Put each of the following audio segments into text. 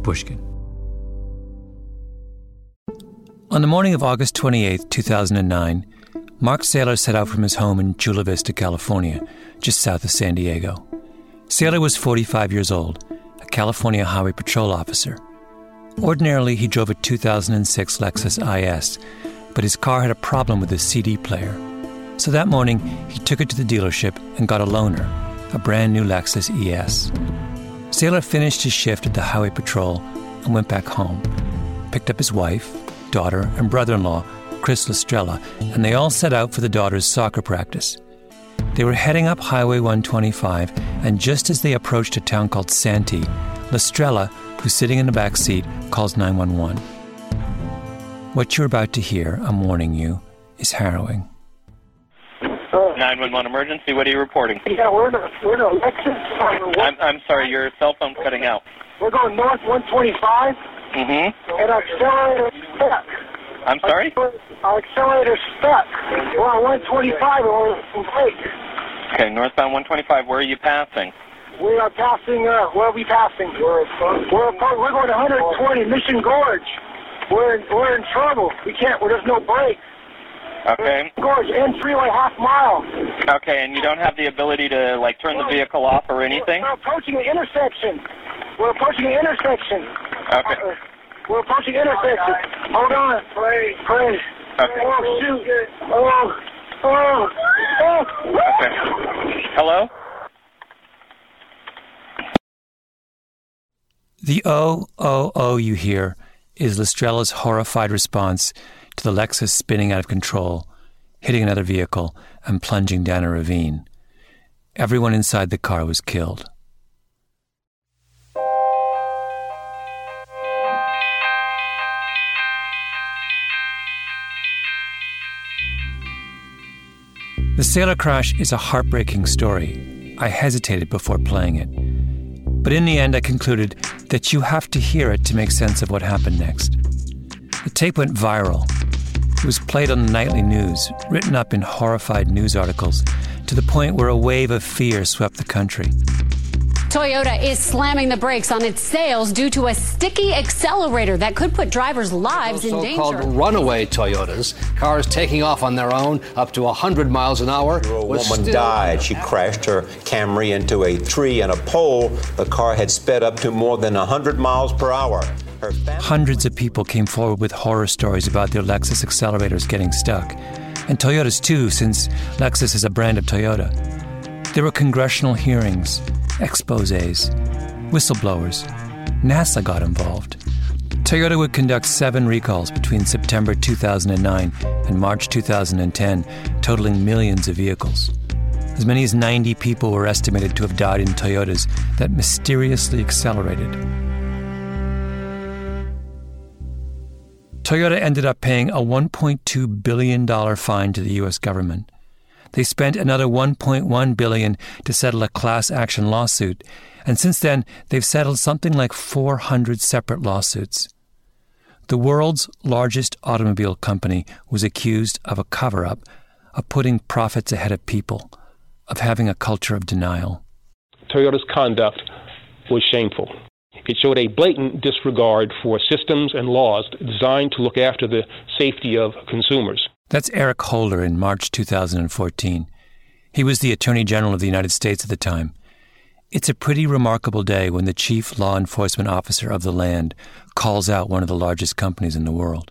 Pushkin. On the morning of August 28, 2009, Mark Saylor set out from his home in Chula Vista, California, just south of San Diego. Saylor was 45 years old, a California Highway Patrol officer. Ordinarily, he drove a 2006 Lexus IS, but his car had a problem with the CD player. So that morning, he took it to the dealership and got a loaner, a brand new Lexus ES. Saylor finished his shift at the Highway Patrol and went back home, picked up his wife, daughter, and brother-in-law, Chris Lestrella, and they all set out for the daughter's soccer practice. They were heading up Highway 125, and just as they approached a town called Santee, Lestrella, who's sitting in the back seat, calls 911. What you're about to hear, I'm warning you, is harrowing. 911 emergency, what are you reporting? Yeah, we're in a Lexus. I'm sorry, your cell phone's cutting out. We're going north 125. And our accelerator stuck. I'm sorry? Our accelerator stuck. We're on 125 and we're late. Okay, northbound 125, where are you passing? We are passing, where are we passing? We're going 120, Mission Gorge. We're in trouble. There's no brakes. Okay. Gorge, and freeway half mile. Okay, and you don't have the ability to, turn the vehicle off or anything? We're approaching an intersection. Okay. We're approaching intersection. Hold on. Pray. Okay. Oh, shoot. Okay. Hello? The oh you hear is Lestrella's horrified response to the Lexus spinning out of control, hitting another vehicle, and plunging down a ravine. Everyone inside the car was killed. The Saylor crash is a heartbreaking story. I hesitated before playing it. But in the end, I concluded that you have to hear it to make sense of what happened next. The tape went viral. It was played on the nightly news, written up in horrified news articles, to the point where a wave of fear swept the country. Toyota is slamming the brakes on its sales due to a sticky accelerator that could put drivers' lives in danger. So-called runaway Toyotas, cars taking off on their own up to 100 miles an hour. A woman died. She crashed her Camry into a tree and a pole. The car had sped up to more than 100 miles per hour. Hundreds of people came forward with horror stories about their Lexus accelerators getting stuck. And Toyotas too, since Lexus is a brand of Toyota. There were congressional hearings, exposés, whistleblowers. NASA got involved. Toyota would conduct 7 recalls between September 2009 and March 2010, totaling millions of vehicles. As many as 90 people were estimated to have died in Toyotas that mysteriously accelerated. Toyota ended up paying a $1.2 billion fine to the U.S. government. They spent another $1.1 billion to settle a class action lawsuit, and since then, they've settled something like 400 separate lawsuits. The world's largest automobile company was accused of a cover-up, of putting profits ahead of people, of having a culture of denial. Toyota's conduct was shameful. It showed a blatant disregard for systems and laws designed to look after the safety of consumers. That's Eric Holder in March 2014. He was the Attorney General of the United States at the time. It's a pretty remarkable day when the chief law enforcement officer of the land calls out one of the largest companies in the world.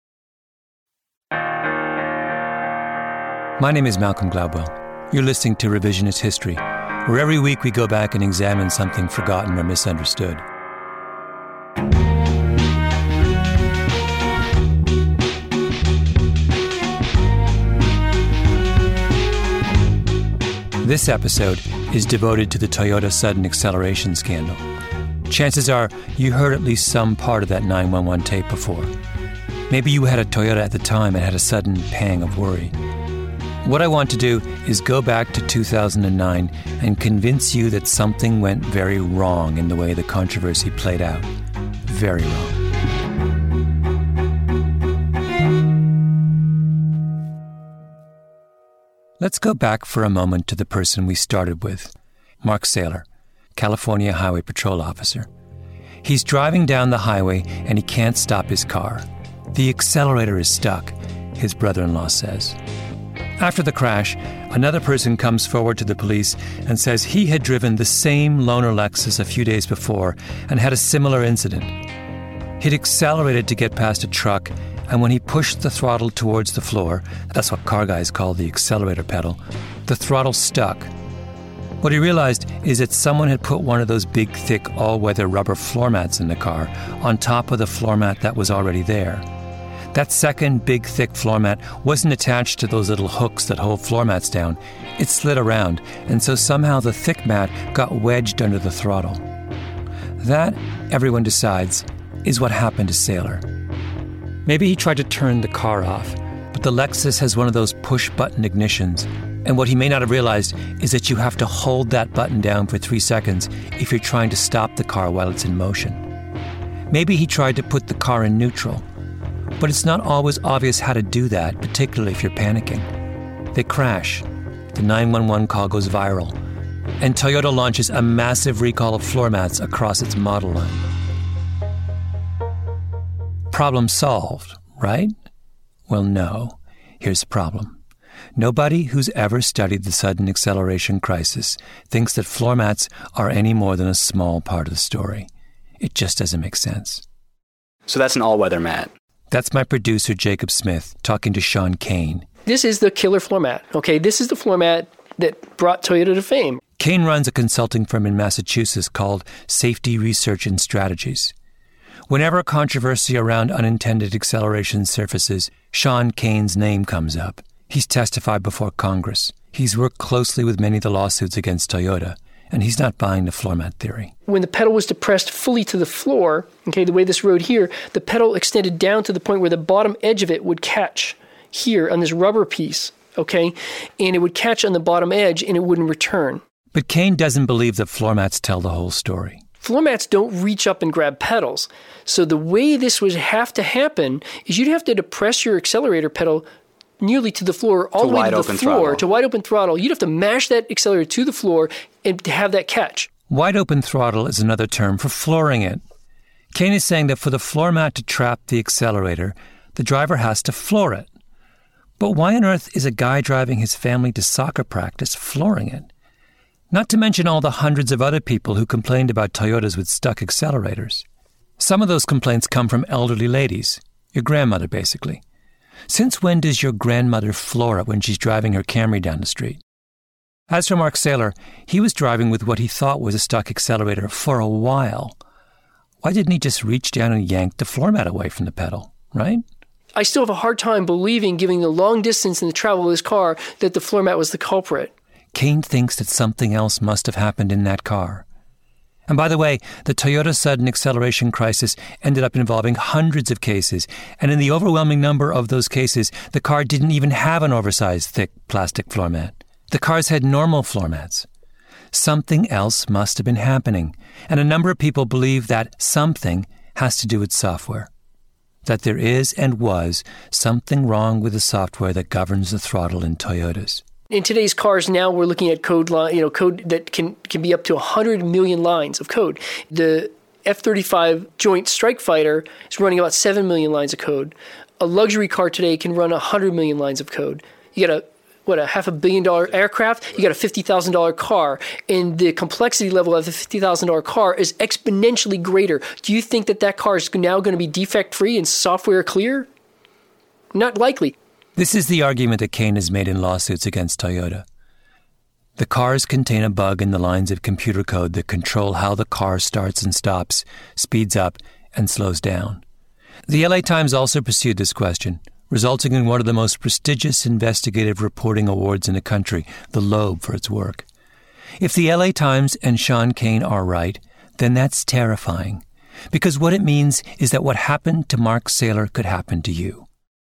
My name is Malcolm Gladwell. You're listening to Revisionist History, where every week we go back and examine something forgotten or misunderstood. This episode is devoted to the Toyota sudden acceleration scandal. Chances are you heard at least some part of that 911 tape before. Maybe you had a Toyota at the time and had a sudden pang of worry. What I want to do is go back to 2009 and convince you that something went very wrong in the way the controversy played out. Very wrong. Let's go back for a moment to the person we started with, Mark Saylor, California Highway Patrol officer. He's driving down the highway and he can't stop his car. The accelerator is stuck, his brother-in-law says. After the crash, another person comes forward to the police and says he had driven the same loaner Lexus a few days before and had a similar incident. He'd accelerated to get past a truck, and when he pushed the throttle towards the floor, that's what car guys call the accelerator pedal, the throttle stuck. What he realized is that someone had put one of those big, thick, all-weather rubber floor mats in the car on top of the floor mat that was already there. That second big, thick floor mat wasn't attached to those little hooks that hold floor mats down. It slid around, and so somehow the thick mat got wedged under the throttle. That, everyone decides, is what happened to Saylor. Maybe he tried to turn the car off, but the Lexus has one of those push-button ignitions, and what he may not have realized is that you have to hold that button down for 3 seconds if you're trying to stop the car while it's in motion. Maybe he tried to put the car in neutral, but it's not always obvious how to do that, particularly if you're panicking. They crash. The 911 call goes viral, and Toyota launches a massive recall of floor mats across its model line. Problem solved, right? Well, no. Here's the problem. Nobody who's ever studied the sudden acceleration crisis thinks that floor mats are any more than a small part of the story. It just doesn't make sense. So that's an all-weather mat. That's my producer, Jacob Smith, talking to Sean Kane. This is the killer floor mat, okay? This is the floor mat that brought Toyota to fame. Kane runs a consulting firm in Massachusetts called Safety Research and Strategies. Whenever a controversy around unintended acceleration surfaces, Sean Kane's name comes up. He's testified before Congress. He's worked closely with many of the lawsuits against Toyota, and he's not buying the floor mat theory. When the pedal was depressed fully to the floor, okay, the way this rode here, the pedal extended down to the point where the bottom edge of it would catch here on this rubber piece, okay? And it would catch on the bottom edge and it wouldn't return. But Kane doesn't believe that floor mats tell the whole story. Floor mats don't reach up and grab pedals. So the way this would have to happen is you'd have to depress your accelerator pedal nearly to the floor, all the way to the floor, to wide open throttle. You'd have to mash that accelerator to the floor and to have that catch. Wide open throttle is another term for flooring it. Kane is saying that for the floor mat to trap the accelerator, the driver has to floor it. But why on earth is a guy driving his family to soccer practice flooring it? Not to mention all the hundreds of other people who complained about Toyotas with stuck accelerators. Some of those complaints come from elderly ladies, your grandmother basically. Since when does your grandmother floor it when she's driving her Camry down the street? As for Mark Saylor, he was driving with what he thought was a stuck accelerator for a while. Why didn't he just reach down and yank the floor mat away from the pedal, right? I still have a hard time believing, given the long distance and the travel of this car, that the floor mat was the culprit. Kane thinks that something else must have happened in that car. And by the way, the Toyota sudden acceleration crisis ended up involving hundreds of cases, and in the overwhelming number of those cases, the car didn't even have an oversized, thick plastic floor mat. The cars had normal floor mats. Something else must have been happening, and a number of people believe that something has to do with software. That there is and was something wrong with the software that governs the throttle in Toyotas. In today's cars now, we're looking at code that can be up to 100 million lines of code. The F-35 Joint Strike Fighter is running about 7 million lines of code. A luxury car today can run 100 million lines of code. You got a $500 million aircraft, you got a $50,000 car, and the complexity level of the $50,000 car is exponentially greater. Do you think that car is now going to be defect-free and software clear? Not likely. This is the argument that Kane has made in lawsuits against Toyota. The cars contain a bug in the lines of computer code that control how the car starts and stops, speeds up, and slows down. The LA Times also pursued this question, resulting in one of the most prestigious investigative reporting awards in the country, the Loeb, for its work. If the LA Times and Sean Kane are right, then that's terrifying, because what it means is that what happened to Mark Saylor could happen to you.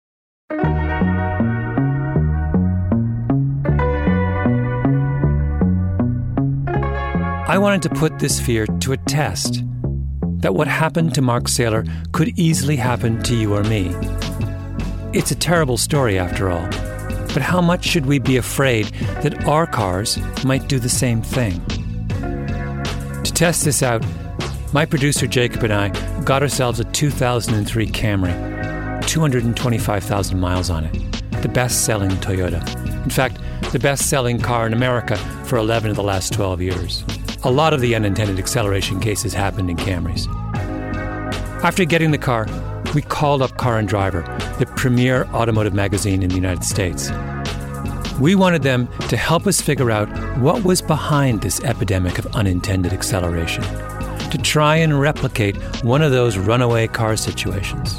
I wanted to put this fear to a test, that what happened to Mark Saylor could easily happen to you or me. It's a terrible story after all, but how much should we be afraid that our cars might do the same thing? To test this out, My producer Jacob and I got ourselves a 2003 Camry, 225,000 miles on it, the best-selling Toyota. In fact, the best-selling car in America for 11 of the last 12 years. A lot of the unintended acceleration cases happened in Camrys. After getting the car, we called up Car and Driver, the premier automotive magazine in the United States. We wanted them to help us figure out what was behind this epidemic of unintended acceleration, to try and replicate one of those runaway car situations.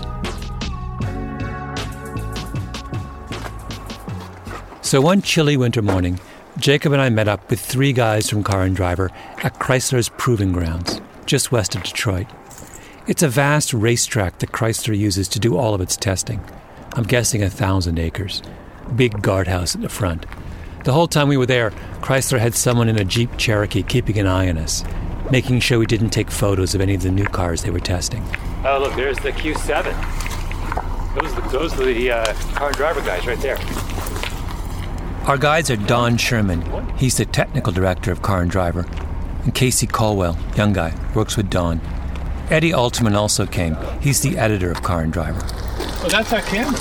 So one chilly winter morning, Jacob and I met up with 3 guys from Car and Driver at Chrysler's Proving Grounds, just west of Detroit. It's a vast racetrack that Chrysler uses to do all of its testing. I'm guessing 1,000 acres. Big guardhouse at the front. The whole time we were there, Chrysler had someone in a Jeep Cherokee keeping an eye on us, making sure we didn't take photos of any of the new cars they were testing. Oh, look, there's the Q7. Those are the Car and Driver guys right there. Our guides are Don Sherman. He's the technical director of Car and Driver. And Casey Colwell, young guy, works with Don. Eddie Alterman also came. He's the editor of Car and Driver. Oh, that's our camera.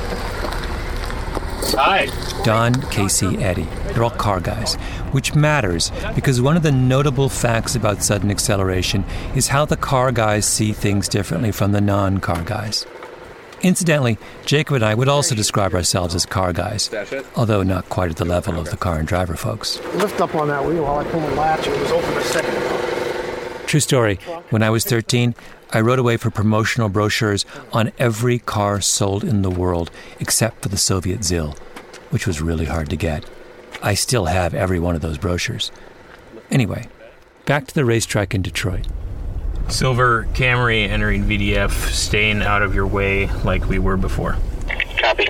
Hi. Don, Casey, Eddie. They're all car guys, which matters because one of the notable facts about sudden acceleration is how the car guys see things differently from the non-car guys. Incidentally, Jacob and I would also describe ourselves as car guys, although not quite at the level of the Car and Driver folks. Lift up on that wheel while I pull the latch. It was open a second ago. True story. When I was 13, I wrote away for promotional brochures on every car sold in the world except for the Soviet ZIL, which was really hard to get. I still have every one of those brochures. Anyway, back to the racetrack in Detroit. Silver Camry entering VDF, staying out of your way like we were before. Copy.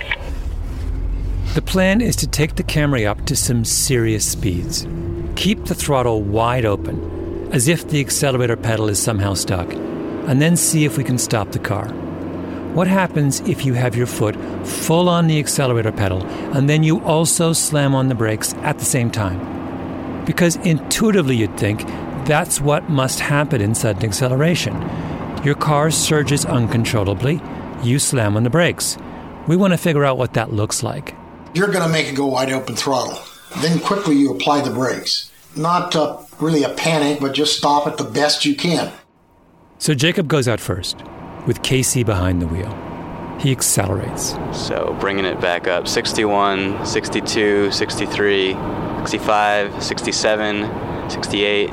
The plan is to take the Camry up to some serious speeds. Keep the throttle wide open, as if the accelerator pedal is somehow stuck, and then see if we can stop the car. What happens if you have your foot full on the accelerator pedal and then you also slam on the brakes at the same time? Because intuitively you'd think that's what must happen in sudden acceleration. Your car surges uncontrollably, you slam on the brakes. We want to figure out what that looks like. You're going to make it go wide open throttle. Then quickly you apply the brakes. Not really a panic, but just stop it the best you can. So Jacob goes out first, with Casey behind the wheel. He accelerates. So bringing it back up, 61, 62, 63, 65, 67, 68,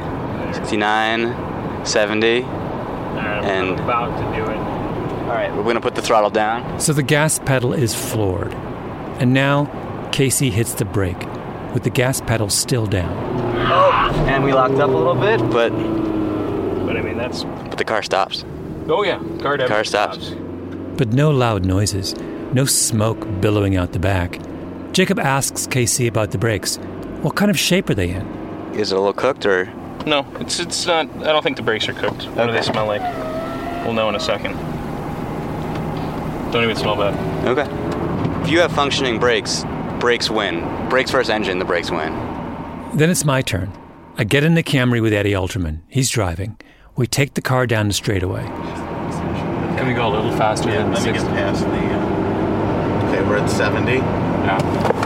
69, 70, and I'm about to do it. All right, we're going to put the throttle down. So the gas pedal is floored. And now Casey hits the brake, with the gas pedal still down. Oh, and we locked up a little bit, but I mean, that's... But the car stops. Oh, yeah. Car stops. But no loud noises, no smoke billowing out the back. Jacob asks Casey about the brakes. What kind of shape are they in? Is it a little cooked, or...? No, it's not... I don't think the brakes are cooked. What do they smell like? We'll know in a second. Don't even smell bad. Okay. If you have functioning brakes win. Brakes first engine, the brakes win. Then it's my turn. I get in the Camry with Eddie Alterman. He's driving. We take the car down the straightaway. Can we go a little faster than 60? Get past the... Okay, we're at 70. Yeah.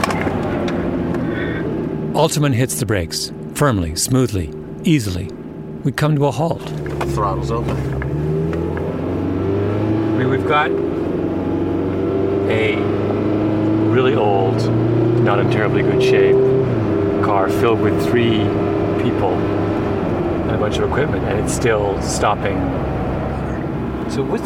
Alterman hits the brakes. Firmly, smoothly, easily. We come to a halt. The throttle's open. I mean, we've got a really old, not in terribly good shape car filled with 3 people and a bunch of equipment, and it's still stopping. So what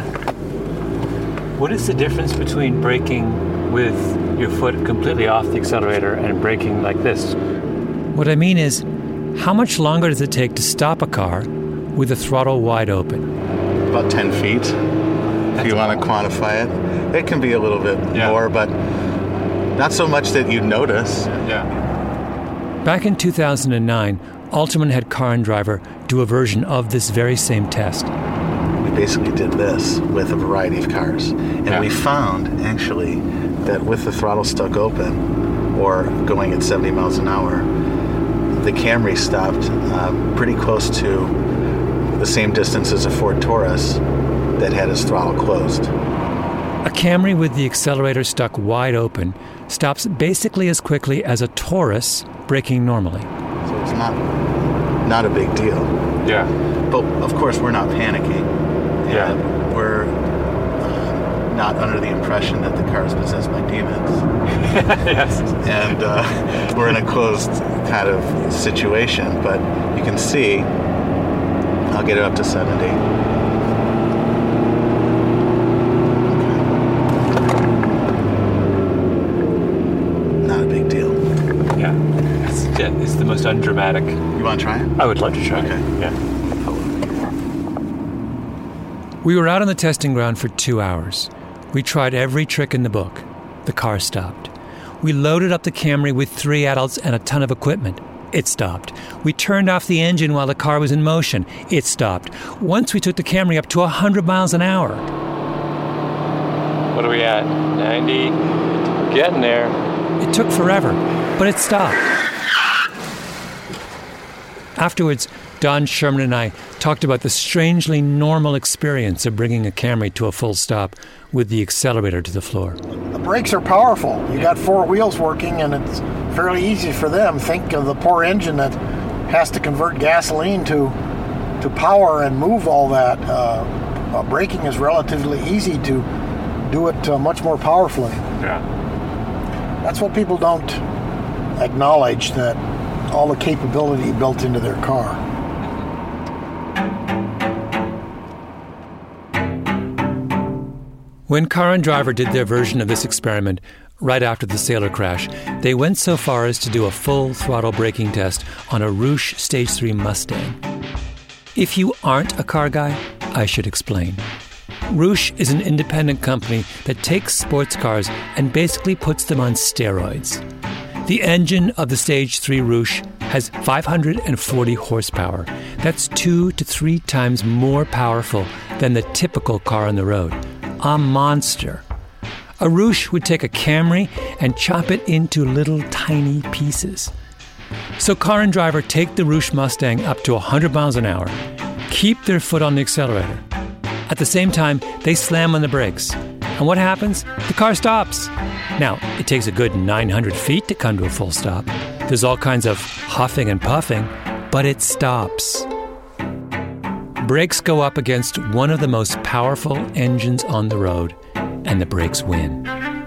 is the difference between braking with your foot completely off the accelerator and braking like this? What I mean is, how much longer does it take to stop a car with the throttle wide open? About 10 feet, if you want to quantify it. It can be a little bit more, but not so much that you notice. Yeah. Back in 2009, Alterman had Car and Driver do a version of this very same test. We basically did this with a variety of cars. And we found, actually, that with the throttle stuck open or going at 70 miles an hour, the Camry stopped pretty close to the same distance as a Ford Taurus that had its throttle closed. A Camry with the accelerator stuck wide open stops basically as quickly as a Taurus braking normally. So it's not a big deal. Yeah. But of course we're not panicking. Yeah. And we're not under the impression that the car is possessed by demons. Yes. And we're in a closed kind of situation. But you can see, I'll get it up to 70. It's the most undramatic. You want to try it? I would love to try it. Yeah. We were out on the testing ground for 2 hours. We tried every trick in the book. The car stopped. We loaded up the Camry with 3 adults and a ton of equipment. It stopped. We turned off the engine while the car was in motion. It stopped. Once we took the Camry up to 100 miles an hour. What are we at? 90? We're getting there. It took forever, but it stopped. Afterwards, Don Sherman and I talked about the strangely normal experience of bringing a Camry to a full stop with the accelerator to the floor. The brakes are powerful. You got 4 wheels working, and it's fairly easy for them. Think of the poor engine that has to convert gasoline to power and move all that. Braking is relatively easy to do it much more powerfully. Yeah. That's what people don't acknowledge, that all the capability built into their car. When Car and Driver did their version of this experiment right after the Sailor crash, they went so far as to do a full throttle braking test on a Roush Stage 3 Mustang. If you aren't a car guy, I should explain. Roush is an independent company that takes sports cars and basically puts them on steroids. The engine of the Stage 3 Roush has 540 horsepower. That's 2 to 3 times more powerful than the typical car on the road. A monster. A Roush would take a Camry and chop it into little tiny pieces. So Car and Driver take the Roush Mustang up to 100 miles an hour, keep their foot on the accelerator. At the same time, they slam on the brakes. And what happens? The car stops. Now, it takes a good 900 feet to come to a full stop. There's all kinds of huffing and puffing, but it stops. Brakes go up against one of the most powerful engines on the road, and the brakes win.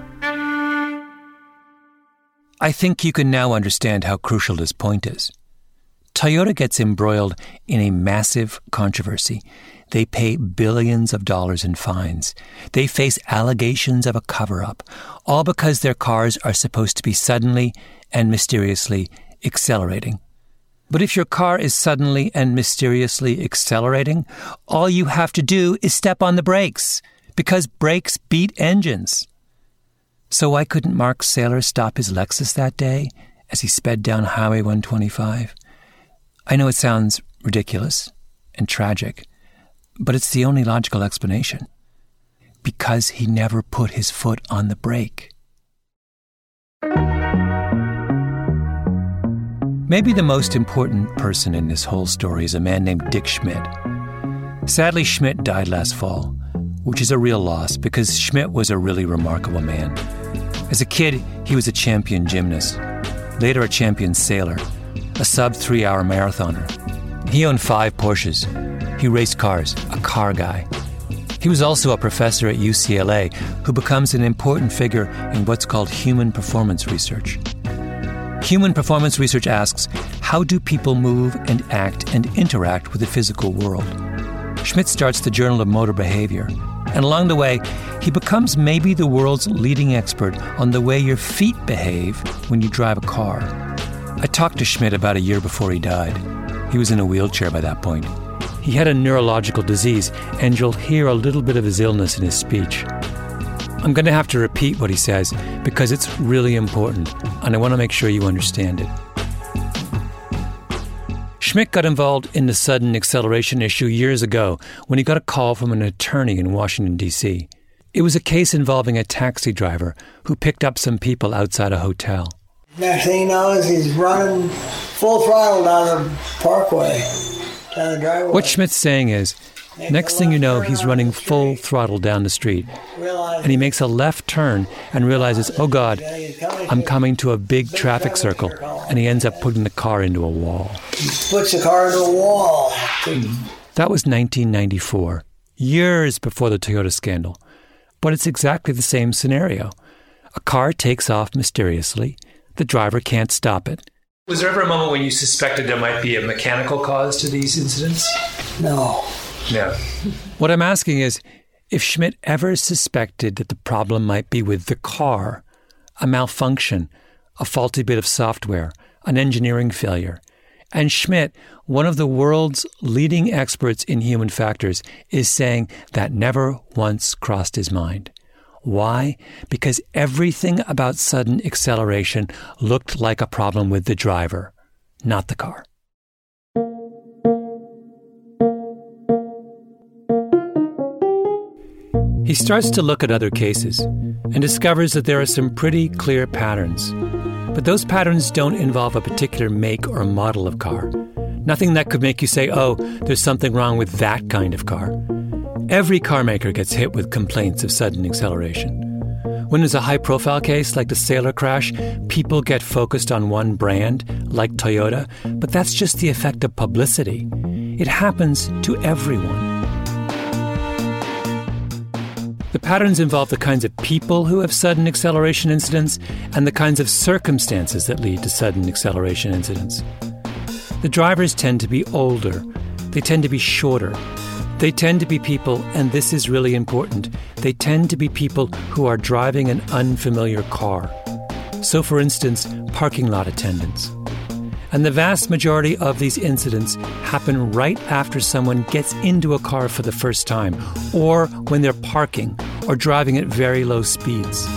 I think you can now understand how crucial this point is. Toyota gets embroiled in a massive controversy. They pay billions of dollars in fines. They face allegations of a cover-up, all because their cars are supposed to be suddenly and mysteriously accelerating. But if your car is suddenly and mysteriously accelerating, all you have to do is step on the brakes, because brakes beat engines. So why couldn't Mark Saylor stop his Lexus that day as he sped down Highway 125? I know it sounds ridiculous and tragic, but it's the only logical explanation. Because he never put his foot on the brake. Maybe the most important person in this whole story is a man named Dick Schmidt. Sadly, Schmidt died last fall, which is a real loss because Schmidt was a really remarkable man. As a kid, he was a champion gymnast, later a champion sailor, a sub-3-hour marathoner. He owned 5 Porsches. He raced cars, a car guy. He was also a professor at UCLA who becomes an important figure in what's called human performance research. Human performance research asks, how do people move and act and interact with the physical world? Schmidt starts the Journal of Motor Behavior, and along the way, he becomes maybe the world's leading expert on the way your feet behave when you drive a car. I talked to Schmidt about a year before he died. He was in a wheelchair by that point. He had a neurological disease, and you'll hear a little bit of his illness in his speech. I'm going to have to repeat what he says because it's really important, and I want to make sure you understand it. Schmidt got involved in the sudden acceleration issue years ago when he got a call from an attorney in Washington, D.C. It was a case involving a taxi driver who picked up some people outside a hotel. Next thing he knows, he's running full throttle down the parkway. down the driveway. What Schmidt's saying is, next thing you know, he's running full throttle down the street. And he makes a left turn and realizes, oh God, I'm coming to a big traffic circle. And he ends up putting the car into a wall. He puts the car into a wall. That was 1994, years before the Toyota scandal. But it's exactly the same scenario. A car takes off mysteriously. The driver can't stop it. Was there ever a moment when you suspected there might be a mechanical cause to these incidents? No. No. What I'm asking is, if Schmidt ever suspected that the problem might be with the car, a malfunction, a faulty bit of software, an engineering failure, and Schmidt, one of the world's leading experts in human factors, is saying that never once crossed his mind. Why? Because everything about sudden acceleration looked like a problem with the driver, not the car. He starts to look at other cases and discovers that there are some pretty clear patterns. But those patterns don't involve a particular make or model of car. Nothing that could make you say, oh, there's something wrong with that kind of car. Every car maker gets hit with complaints of sudden acceleration. When there's a high-profile case like the Sailor crash, people get focused on one brand, like Toyota, but that's just the effect of publicity. It happens to everyone. The patterns involve the kinds of people who have sudden acceleration incidents and the kinds of circumstances that lead to sudden acceleration incidents. The drivers tend to be older. They tend to be shorter. They tend to be people, and this is really important, they tend to be people who are driving an unfamiliar car. So, for instance, parking lot attendants. And the vast majority of these incidents happen right after someone gets into a car for the first time, or when they're parking or driving at very low speeds.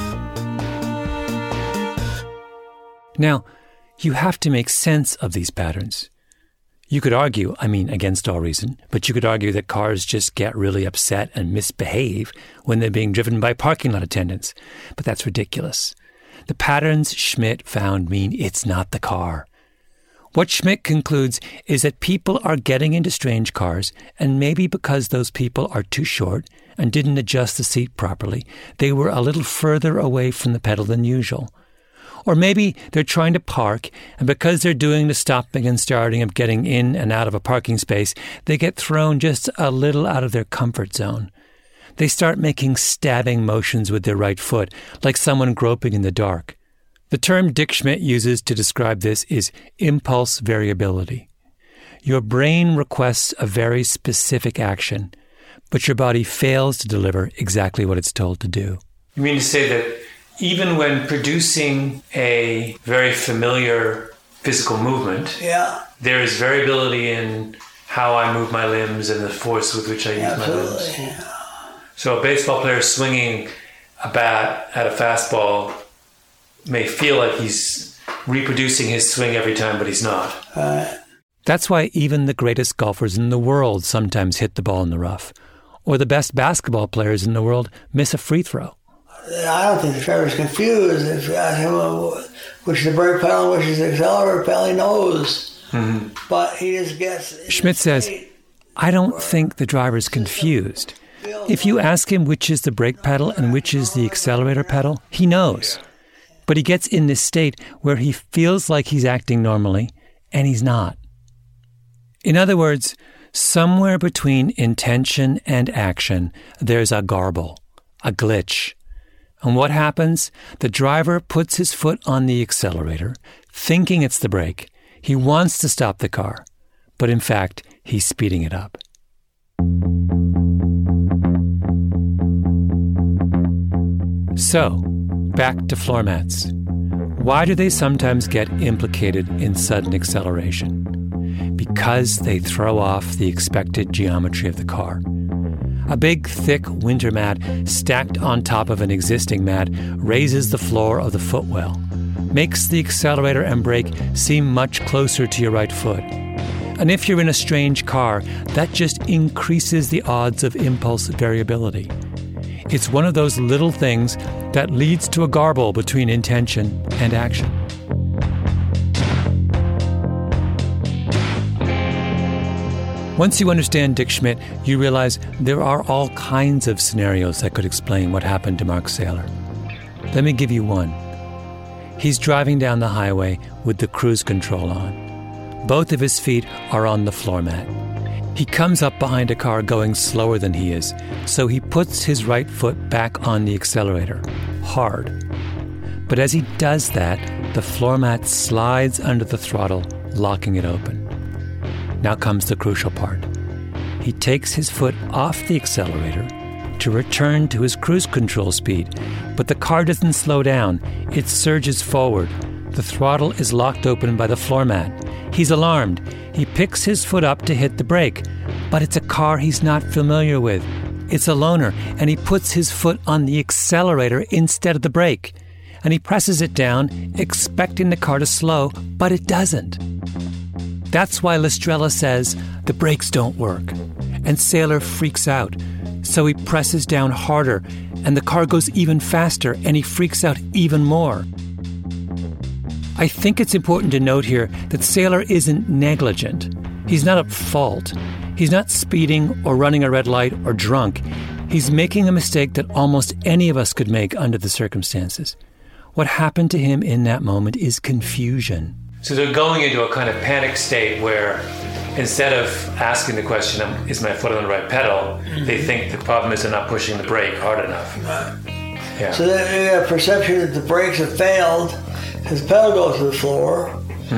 Now, you have to make sense of these patterns. You could argue, against all reason, but you could argue that cars just get really upset and misbehave when they're being driven by parking lot attendants. But that's ridiculous. The patterns Schmidt found mean it's not the car. What Schmidt concludes is that people are getting into strange cars, and maybe because those people are too short and didn't adjust the seat properly, they were a little further away from the pedal than usual. Or maybe they're trying to park, and because they're doing the stopping and starting of getting in and out of a parking space, they get thrown just a little out of their comfort zone. They start making stabbing motions with their right foot, like someone groping in the dark. The term Dick Schmidt uses to describe this is impulse variability. Your brain requests a very specific action, but your body fails to deliver exactly what it's told to do. You mean to say that even when producing a very familiar physical movement, there is variability in how I move my limbs and the force with which I use my limbs? Yeah. So a baseball player swinging a bat at a fastball may feel like he's reproducing his swing every time, but he's not. That's why even the greatest golfers in the world sometimes hit the ball in the rough, or the best basketball players in the world miss a free throw. I don't think the driver's confused. If you ask him which is the brake pedal, which is the accelerator pedal, he knows. Mm-hmm. But he just gets... Schmidt says, I don't think the driver's confused. If you ask him which is the brake pedal and which is the accelerator pedal, he knows. But he gets in this state where he feels like he's acting normally, and he's not. In other words, somewhere between intention and action, there's a garble, a glitch. And what happens? The driver puts his foot on the accelerator, thinking it's the brake. He wants to stop the car, but in fact, he's speeding it up. So, back to floor mats. Why do they sometimes get implicated in sudden acceleration? Because they throw off the expected geometry of the car. A big, thick winter mat stacked on top of an existing mat raises the floor of the footwell, makes the accelerator and brake seem much closer to your right foot. And if you're in a strange car, that just increases the odds of impulse variability. It's one of those little things that leads to a garble between intention and action. Once you understand Dick Schmidt, you realize there are all kinds of scenarios that could explain what happened to Mark Saylor. Let me give you one. He's driving down the highway with the cruise control on. Both of his feet are on the floor mat. He comes up behind a car going slower than he is, so he puts his right foot back on the accelerator, hard. But as he does that, the floor mat slides under the throttle, locking it open. Now comes the crucial part. He takes his foot off the accelerator to return to his cruise control speed, but the car doesn't slow down. It surges forward. The throttle is locked open by the floor mat. He's alarmed. He picks his foot up to hit the brake, but it's a car he's not familiar with. It's a loaner, and he puts his foot on the accelerator instead of the brake. And he presses it down, expecting the car to slow, but it doesn't. That's why Lestrella says the brakes don't work. And Saylor freaks out. So he presses down harder, and the car goes even faster, and he freaks out even more. I think it's important to note here that Saylor isn't negligent. He's not at fault. He's not speeding or running a red light or drunk. He's making a mistake that almost any of us could make under the circumstances. What happened to him in that moment is confusion. So they're going into a kind of panic state where instead of asking the question, is my foot on the right pedal, they think the problem is they're not pushing the brake hard enough. Yeah. So then you have perception that the brakes have failed because the pedal goes to the floor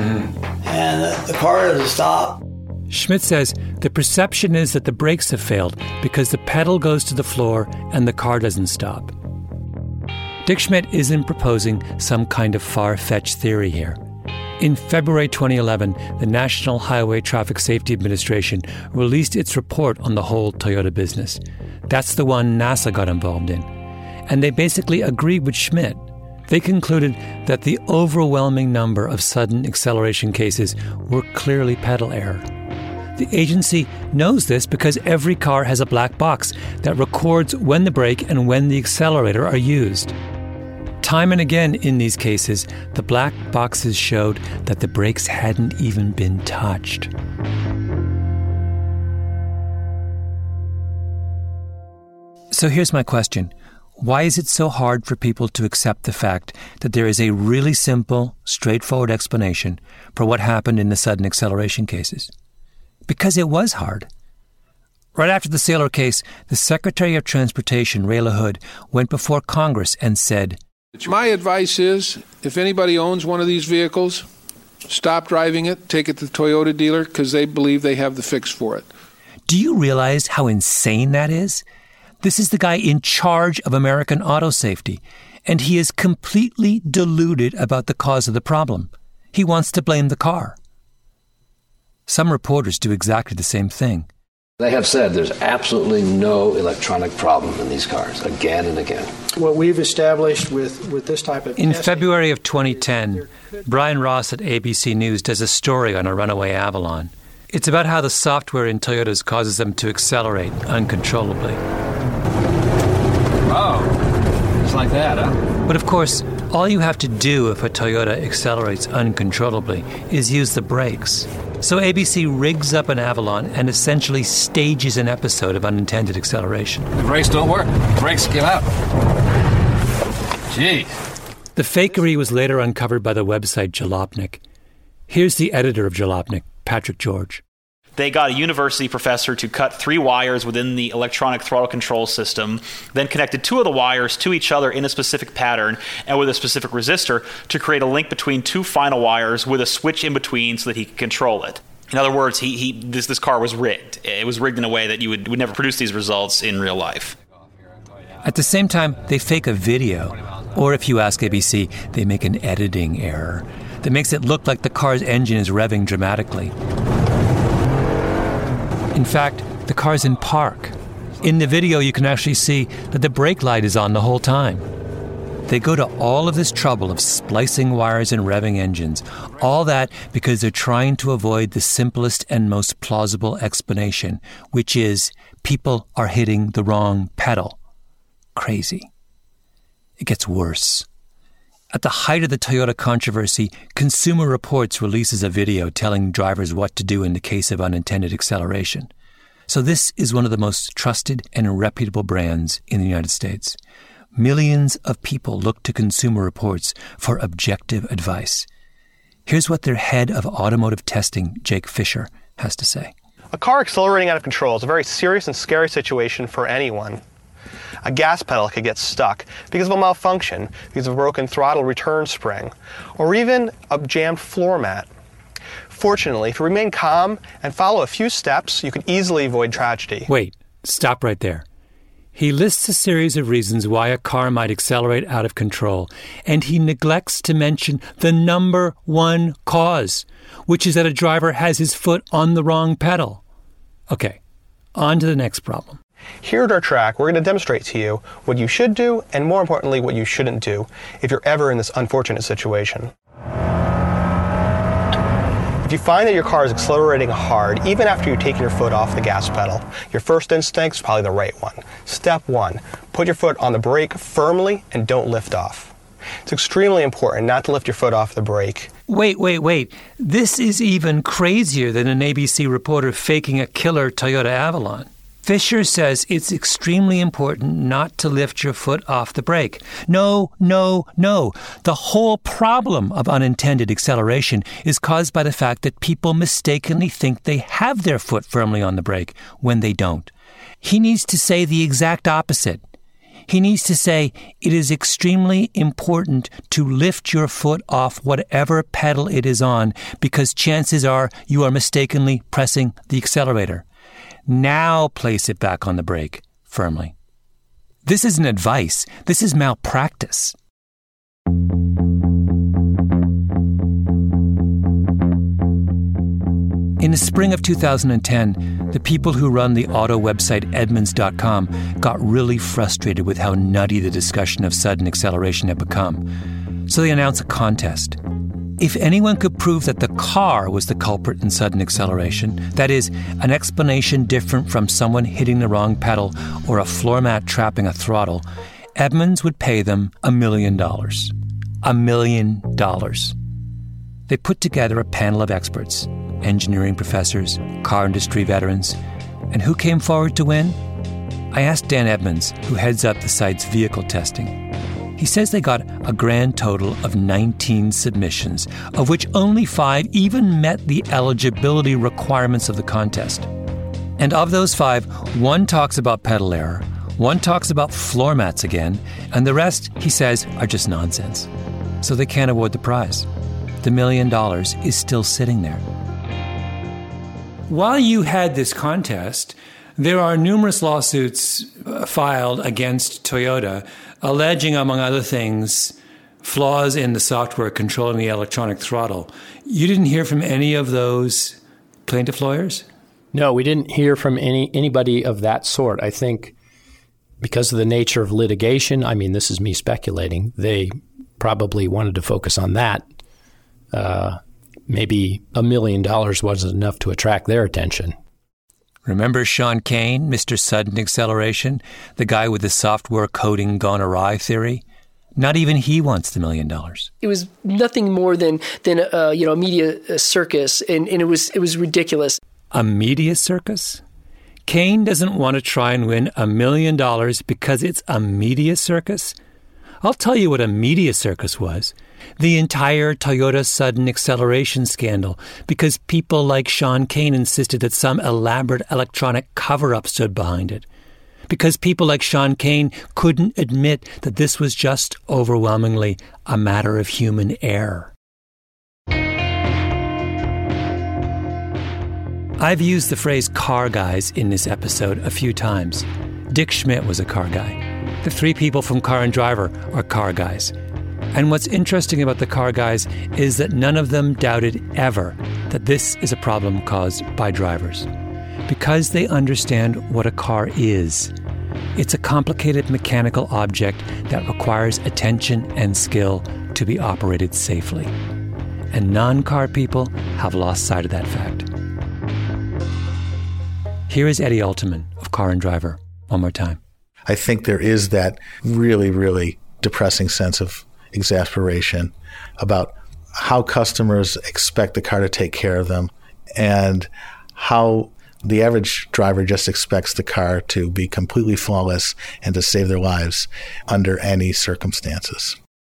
and the car doesn't stop. Schmidt says the perception is that the brakes have failed because the pedal goes to the floor and the car doesn't stop. Dick Schmidt isn't proposing some kind of far-fetched theory here. In February 2011, the National Highway Traffic Safety Administration released its report on the whole Toyota business. That's the one NASA got involved in. And they basically agreed with Schmidt. They concluded that the overwhelming number of sudden acceleration cases were clearly pedal error. The agency knows this because every car has a black box that records when the brake and when the accelerator are used. Time and again in these cases, the black boxes showed that the brakes hadn't even been touched. So here's my question. Why is it so hard for people to accept the fact that there is a really simple, straightforward explanation for what happened in the sudden acceleration cases? Because it was hard. Right after the Saylor case, the Secretary of Transportation, Ray LaHood, went before Congress and said, "My advice is, if anybody owns one of these vehicles, stop driving it, take it to the Toyota dealer because they believe they have the fix for it." Do you realize how insane that is? This is the guy in charge of American auto safety, and he is completely deluded about the cause of the problem. He wants to blame the car. Some reporters do exactly the same thing. They have said there's absolutely no electronic problem in these cars, again and again. What we've established with this type of In February of 2010, Brian Ross at ABC News does a story on a runaway Avalon. It's about how the software in Toyotas causes them to accelerate uncontrollably. Oh, it's like that, huh? But of course, all you have to do if a Toyota accelerates uncontrollably is use the brakes. So ABC rigs up an Avalon and essentially stages an episode of unintended acceleration. The brakes don't work. The brakes give out. Gee. The fakery was later uncovered by the website Jalopnik. Here's the editor of Jalopnik, Patrick George. They got a university professor to cut 3 wires within the electronic throttle control system, then connected 2 of the wires to each other in a specific pattern and with a specific resistor to create a link between 2 final wires with a switch in between so that he could control it. In other words, this car was rigged. It was rigged in a way that you would never produce these results in real life. At the same time, they fake a video. Or if you ask ABC, they make an editing error that makes it look like the car's engine is revving dramatically. In fact, the car's in park. In the video, you can actually see that the brake light is on the whole time. They go to all of this trouble of splicing wires and revving engines. All that because they're trying to avoid the simplest and most plausible explanation, which is people are hitting the wrong pedal. Crazy. It gets worse. At the height of the Toyota controversy, Consumer Reports releases a video telling drivers what to do in the case of unintended acceleration. So this is one of the most trusted and reputable brands in the United States. Millions of people look to Consumer Reports for objective advice. Here's what their head of automotive testing, Jake Fisher, has to say. A car accelerating out of control is a very serious and scary situation for anyone. A gas pedal could get stuck because of a malfunction, because of a broken throttle return spring, or even a jammed floor mat. Fortunately, if you remain calm and follow a few steps, you can easily avoid tragedy. Wait, stop right there. He lists a series of reasons why a car might accelerate out of control, and he neglects to mention the number one cause, which is that a driver has his foot on the wrong pedal. Okay, on to the next problem. Here at our track, we're going to demonstrate to you what you should do, and more importantly, what you shouldn't do if you're ever in this unfortunate situation. If you find that your car is accelerating hard, even after you've taken your foot off the gas pedal, your first instinct is probably the right one. Step 1, put your foot on the brake firmly and don't lift off. It's extremely important not to lift your foot off the brake. Wait. This is even crazier than an ABC reporter faking a killer Toyota Avalon. Fisher says it's extremely important not to lift your foot off the brake. No. The whole problem of unintended acceleration is caused by the fact that people mistakenly think they have their foot firmly on the brake when they don't. He needs to say the exact opposite. He needs to say it is extremely important to lift your foot off whatever pedal it is on because chances are you are mistakenly pressing the accelerator. Now place it back on the brake firmly. This isn't advice. This is malpractice. In the spring of 2010, the people who run the auto website Edmunds.com got really frustrated with how nutty the discussion of sudden acceleration had become. So they announced a contest. If anyone could prove that the car was the culprit in sudden acceleration, that is, an explanation different from someone hitting the wrong pedal or a floor mat trapping a throttle, Edmunds would pay them $1 million. $1 million. They put together a panel of experts, engineering professors, car industry veterans. And who came forward to win? I asked Dan Edmunds, who heads up the site's vehicle testing. He says they got a grand total of 19 submissions, of which only 5 even met the eligibility requirements of the contest. And of those 5, 1 talks about pedal error, 1 talks about floor mats again, and the rest, he says, are just nonsense. So they can't award the prize. The $1 million is still sitting there. While you had this contest, there are numerous lawsuits filed against Toyota alleging, among other things, flaws in the software controlling the electronic throttle. You didn't hear from any of those plaintiff lawyers? No, we didn't hear from anybody of that sort. I think because of the nature of litigation, I mean, this is me speculating, they probably wanted to focus on that. Maybe $1 million wasn't enough to attract their attention. Remember Sean Kane, Mr. Sudden Acceleration, the guy with the software coding gone awry theory? Not even he wants the $1 million. It was nothing more than a media circus, and it was ridiculous. A media circus? Kane doesn't want to try and win $1 million because it's a media circus? I'll tell you what a media circus was. The entire Toyota sudden acceleration scandal, because people like Sean Kane insisted that some elaborate electronic cover-up stood behind it. Because people like Sean Kane couldn't admit that this was just overwhelmingly a matter of human error. I've used the phrase car guys in this episode a few times. Dick Schmidt was a car guy. The 3 people from Car and Driver are car guys. And what's interesting about the car guys is that none of them doubted ever that this is a problem caused by drivers. Because they understand what a car is. It's a complicated mechanical object that requires attention and skill to be operated safely. And non-car people have lost sight of that fact. Here is Eddie Alterman of Car and Driver one more time. I think there is that really, really depressing sense of exasperation about how customers expect the car to take care of them and how the average driver just expects the car to be completely flawless and to save their lives under any circumstances.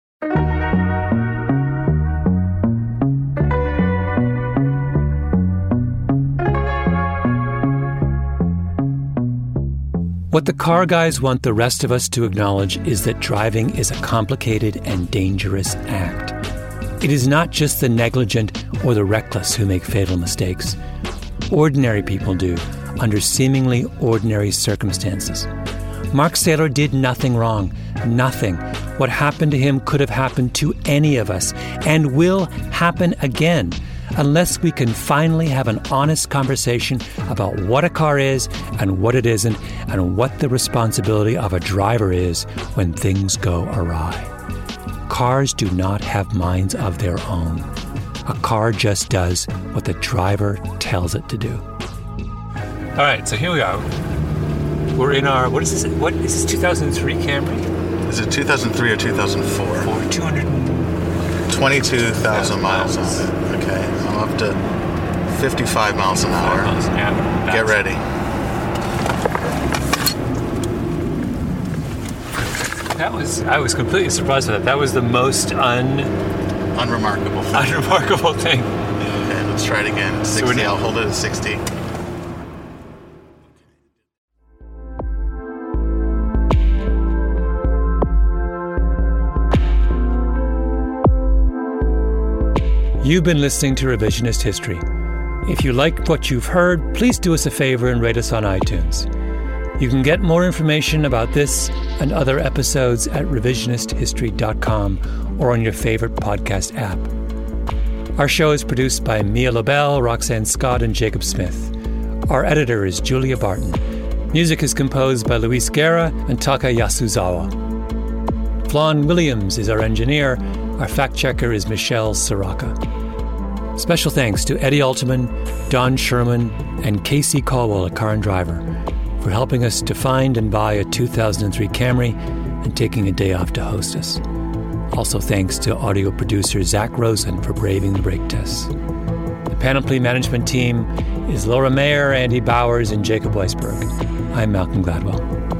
What the car guys want the rest of us to acknowledge is that driving is a complicated and dangerous act. It is not just the negligent or the reckless who make fatal mistakes. Ordinary people do, under seemingly ordinary circumstances. Mark Saylor did nothing wrong. Nothing. What happened to him could have happened to any of us and will happen again unless we can finally have an honest conversation about what a car is and what it isn't and what the responsibility of a driver is when things go awry. Cars do not have minds of their own. A car just does what the driver tells it to do. All right, so here we are. We're in our, what is this? What is this, 2003 Camry? Is it 2003 or 2004? For 22,000 miles on it. Okay, I'm up to 55 miles an hour. Get ready. I was completely surprised by that. That was the most unremarkable thing. Okay, let's try it again. 60, I'll hold it at 60. You've been listening to Revisionist History. If you liked what you've heard, please do us a favor and rate us on iTunes. You can get more information about this and other episodes at revisionisthistory.com or on your favorite podcast app. Our show is produced by Mia Lobel, Roxanne Scott, and Jacob Smith. Our editor is Julia Barton. Music is composed by Luis Guerra and Taka Yasuzawa. Flawn Williams is our engineer. Our fact-checker is Michelle Soraka. Special thanks to Eddie Alterman, Don Sherman, and Casey Caldwell at Car and Driver for helping us to find and buy a 2003 Camry and taking a day off to host us. Also thanks to audio producer Zach Rosen for braving the brake tests. The Panoply management team is Laura Mayer, Andy Bowers, and Jacob Weisberg. I'm Malcolm Gladwell.